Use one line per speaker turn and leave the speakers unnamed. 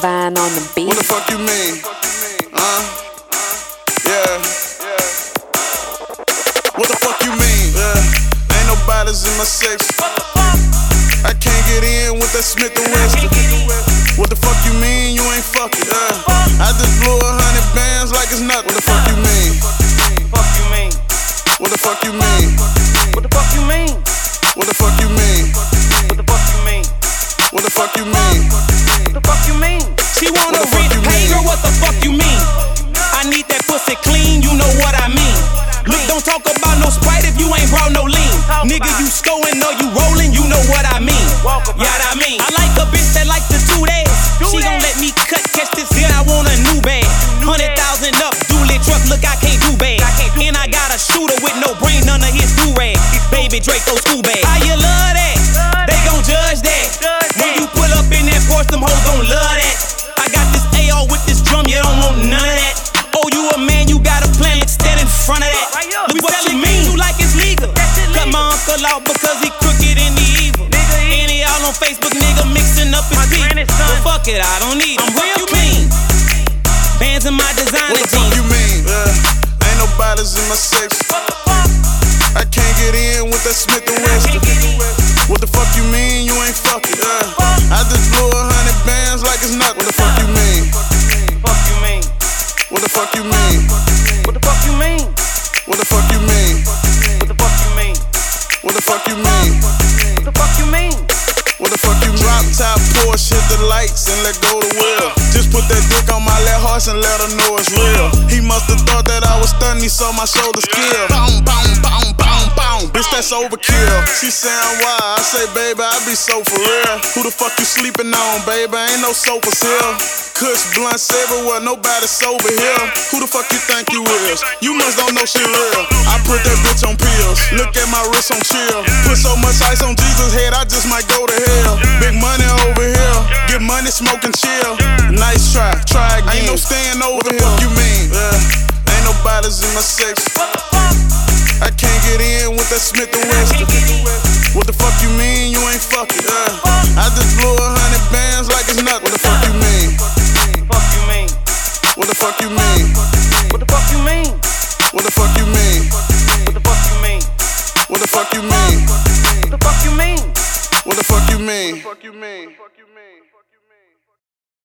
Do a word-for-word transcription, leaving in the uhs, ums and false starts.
Vine on the beat.
What the fuck you mean? Huh? Yeah. What the fuck you mean? Yeah. Ain't nobody's in my section. I can't get in with that Smith and Wesson. What the fuck you mean? You ain't fucking. Yeah. I just blew a hundred bands like it's nothing. What the fuck you mean?
Fuck you mean?
What the fuck you mean?
What the fuck you mean?
What the fuck you mean?
What the fuck you mean?
What the fuck you mean?
What the fuck you mean?
She want a
What the fuck
rich
you
pay,
mean?
girl, what the fuck you mean? I need that pussy clean, you know what I mean. Look, don't talk about no Sprite if you ain't brought no lean. Nigga, you scoring or you rolling, you know what I mean. Yeah, I mean. I like a bitch that like to do that. She gon' let me cut, catch this then I want a new bag. Hundred thousand up, dually truck, look, I can't do bad. And I got a shooter with no brain, none of his do-rag. Baby Draco school bag. How you love that? They gon' judge that. When you pull up in that Porsche, them hoes gon' love that. I got this A R with this drum, you don't want none of that. Oh, you a man, you got a plan, look, stand in front of that. Look, what you mean? You like it's legal. Cut my uncle out because he crooked and he evil. Any y'all on Facebook, nigga, mixing up his beat. But fuck it, I don't need it. I'm real clean. Bands in my designer
What the fuck
jeans.
you mean? Yeah. Ain't nobody's in my section. I can't get in with that Smith and Wesson. What the fuck you mean? You ain't fucking. Yeah. I just blew a hundred bands like it's nothing. What the fuck you mean?
Fuck you mean?
What the fuck you mean?
What the fuck you mean?
What the fuck you mean?
What the fuck you mean?
What the fuck you mean?
What the fuck you mean?
What the fuck you drop top Porsche, hit the lights and let go the wheel. Just put that dick on my left horse and let her know it's real. He must've thought that I was stunning, he saw my shoulders kill. Boom, boom, boom, boom, boom. Bitch, that's overkill. She saying why? I say, baby, I be so for real. Who the fuck you sleeping on, baby? Ain't no sofas here. Kush blunts everywhere, nobody sober here. Who the fuck you think you is? You must don't know she real. I put that bitch on pills. Look at my wrist on chill. Put so much ice on Jesus' head, I just might go to hell. Big money over here. Get money, smoke and chill. Nice try, try again. Ain't no staying over here. What the fuck you mean? Yeah. Ain't nobody's in my section. I can't get in with that Smith and Wesson. What the fuck you mean? You ain't fucking. Yeah. I just blew a hundred bands like it's nothing. What the fuck you mean?
Fuck you mean?
What the fuck you mean?
What the fuck you mean?
What the fuck you mean?
What the fuck you mean?
What the fuck you mean?
What the fuck you mean?
What the fuck you mean? What the fuck you mean?